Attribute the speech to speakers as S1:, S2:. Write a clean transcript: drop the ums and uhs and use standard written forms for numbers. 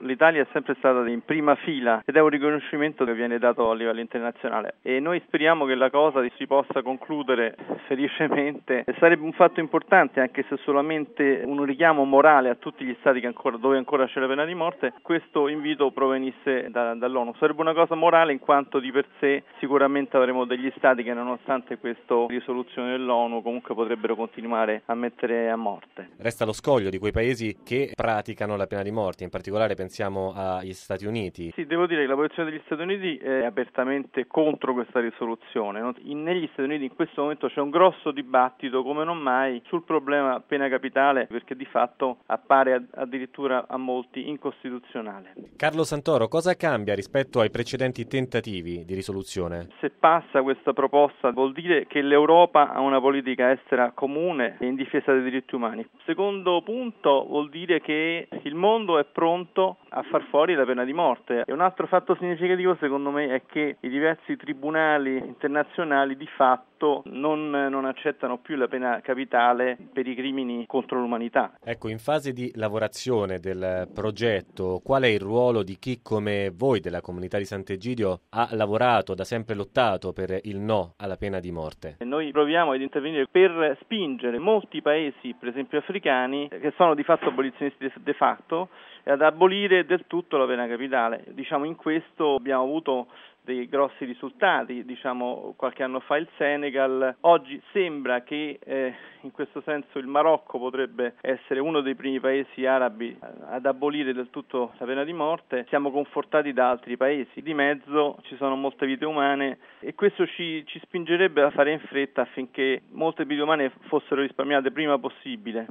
S1: l'Italia è sempre stata in prima fila ed è un riconoscimento che viene dato a livello internazionale e noi speriamo che la cosa si possa concludere felicemente. Sarebbe un fatto importante, anche se solamente un richiamo morale a tutti gli stati dove ancora c'è la pena di morte, questo invito provenisse dall'ONU. Sarebbe una cosa morale in quanto di per sé sicuramente avremo degli stati che nonostante questa risoluzione dell'ONU comunque potrebbero continuare a mettere a morte.
S2: Resta lo scoglio di quei paesi che praticano la pena di morte, in particolare pensiamo agli Stati Uniti.
S1: Sì, devo dire che la posizione degli Stati Uniti è apertamente contro questa risoluzione. Negli Stati Uniti in questo momento c'è un grosso dibattito, come non mai, sul problema pena capitale, perché di fatto appare addirittura a molti incostituzionale.
S2: Carlo Santoro, cosa cambia rispetto ai precedenti tentativi di risoluzione?
S1: Se passa questa proposta vuol dire che l'Europa ha una politica estera comune in difesa dei diritti umani. Secondo punto vuol dire che il mondo è pronto a far fuori la pena di morte. E un altro fatto significativo secondo me è che i diversi tribunali internazionali di fatto non accettano più la pena capitale per i crimini contro l'umanità.
S2: Ecco, in fase di lavorazione del progetto, qual è il ruolo di chi come voi della comunità di Sant'Egidio ha lavorato, da sempre lottato per il no alla pena di morte?
S1: Noi proviamo ad intervenire per spingere molti paesi, per esempio africani, che sono di fatto abolizionisti de facto, ad abolire del tutto la pena capitale. In questo abbiamo avuto dei grossi risultati, qualche anno fa il Senegal, oggi sembra che in questo senso il Marocco potrebbe essere uno dei primi paesi arabi ad abolire del tutto la pena di morte, siamo confortati da altri paesi, di mezzo ci sono molte vite umane e questo ci spingerebbe a fare in fretta affinché molte vite umane fossero risparmiate prima possibile.